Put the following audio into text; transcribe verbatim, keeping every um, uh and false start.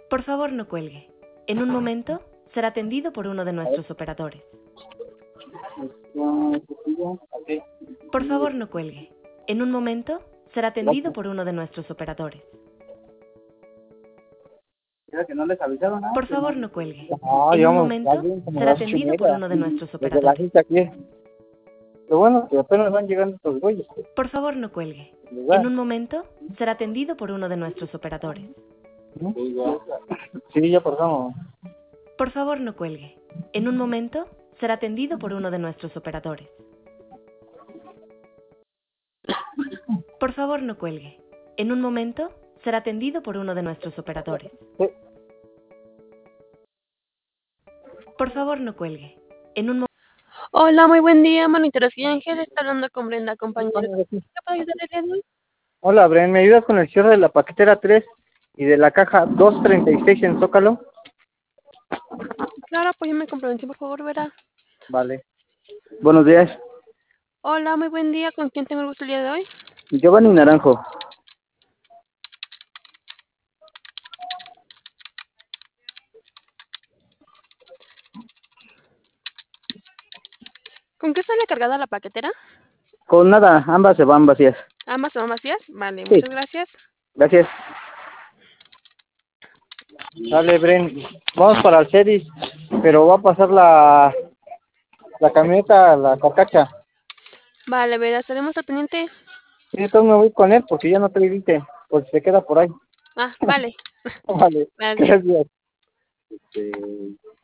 Por favor, no cuelgue. En un momento será atendido por uno de nuestros operadores. Por favor, no cuelgue. En un momento será atendido por uno de nuestros operadores. Que no les avisaron nada. Por favor, no cuelgue. No, En un digamos, momento alguien como será las ocho y atendido por media, uno de nuestros desde la operadores. cita aquí. Lo bueno que apenas van llegando estos güeyes. Por favor, no cuelgue. ¿Verdad? En un momento será atendido por uno de nuestros operadores. ¿No? Sí, ya pasamos. Por favor, no cuelgue. En un momento será atendido por uno de nuestros operadores. Por favor, no cuelgue. En un momento será atendido por uno de nuestros operadores. Sí. Por favor, no cuelgue. En un mo- Hola, muy buen día, monitores y Ángel. Está hablando con Brenda, compañero. ¿Qué puedo ayudarle el día de hoy? Hola, Bren, ¿me ayudas con el cierre de la paquetera tres y de la caja doscientos treinta y seis en Zócalo? Claro, apóyeme con prevención, por favor, verá. Vale. Buenos días. Hola, muy buen día. ¿Con quién tengo el gusto el día de hoy? Giovanni Naranjo. ¿Con qué sale cargada la paquetera? Con nada, ambas se van vacías. ¿Ambas son vacías? Vale, Sí. muchas gracias. Gracias. Dale, Bren. Vamos para el Cedis, pero va a pasar la, la camioneta a la carcacha. Vale, verá, estaremos al pendiente. Y entonces me voy con él porque ya no te evite, porque se queda por ahí. Ah, vale. Vale, Vale. gracias. Este...